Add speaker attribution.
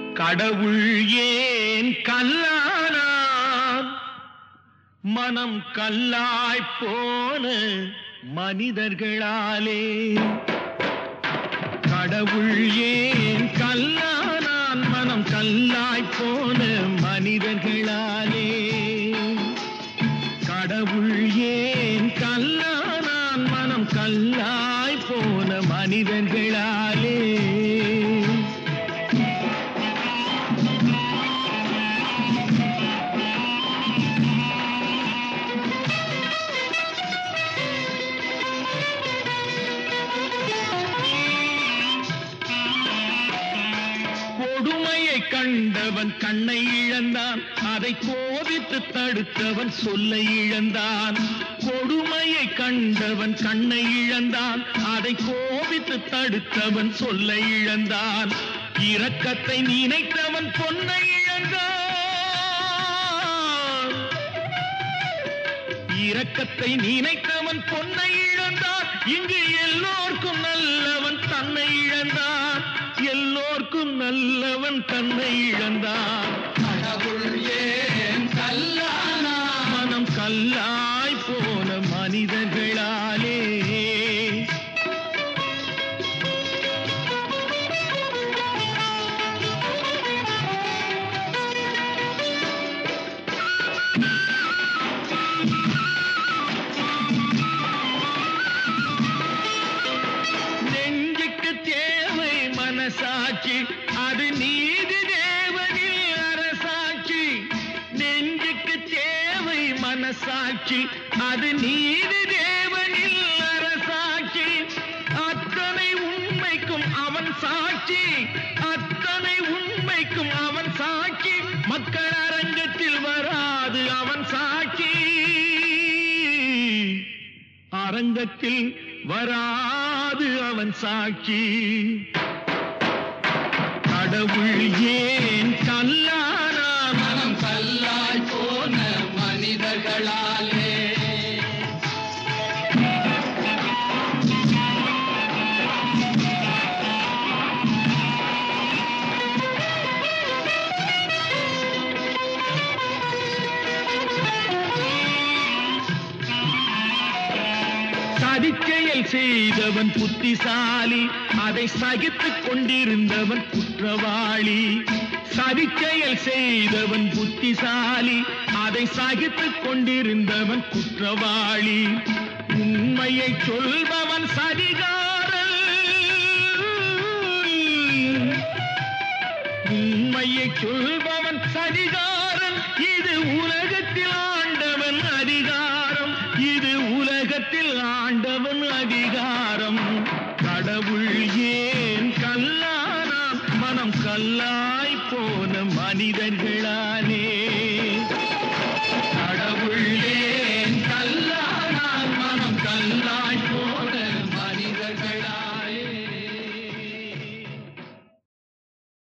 Speaker 1: கடவுள் ஏன் கல்லானான்? மனம் கல்லாய்ப் போன மனிதர்களாலே. கடவுள் ஏன் கல்லானான்? மனம் கல்லாய்ப் போன மனிதர்களாலே. கடவுள் ஏன் கல்லானான்? மனம் கல்லாய்ப் போன மனிதர்களாலே. கொடுமையை கண்டவன் கண்ணை இழந்தான், அதை கோபித்து தடுத்தவன் சொல்லை இழந்தான். கொடுமையை கண்டவன் கண்ணை இழந்தான், அதை கோபித்து தடுத்தவன் சொல்லை இழந்தான். இரக்கத்தை நினைத்தவன் பொன்னை இழந்தான். இரக்கத்தை நினைத்தவன் பொன்னை இழந்தான். இங்கு எல்லோர்க்கும் நல்லவன் தன்னை இழந்தான். எல்லோர்க்கும் நல்லவன் தன்னை இழந்தான்.
Speaker 2: கடவுள் ஏன் கல்லானா?
Speaker 1: மனம் கல்லாய் போன மனிதர்களாலே. நெஞ்சுக்கு தேவை மனசாட்சி, அது நீதி தேவனில் அரசாட்சி. நெஞ்சுக்கு தேவை மனசாட்சி, அது நீதி தேவனில் அரசாட்சி. அத்தனை உண்மைக்கும் அவன் சாட்சி, அத்தனை உண்மைக்கும் அவன் சாட்சி. மக்கள் அரங்கத்தில் வராது அவன் சாட்சி, அரங்கத்தில் வராது அவன் சாட்சி. கடவுள் ஏன் கல்லானான்?
Speaker 2: மனம் கல்லாய் போன மனிதர்களாலே.
Speaker 1: சதிச்செயல் செய்தவன் புத்திசாலி, அதை சகித்துக் கொண்டிருந்தவன் குற்றவாளி. சதிச்செயல் செய்தவன் புத்திசாலி, அதை சகித்துக் கொண்டிருந்தவன் குற்றவாளி. உண்மையை சொல்பவன் சதிகாரன். உண்மையை சொல்பவன் சதிகாரன். இது உலகத்தில் ஆண்டவன் அதிகாரம். இது உலகத்தில் ஆண்டவன் அதிகாரம். கடவுள் ஏன் கல்லானான்? மனம் கல்லாய் போன மனிதர்களாலே.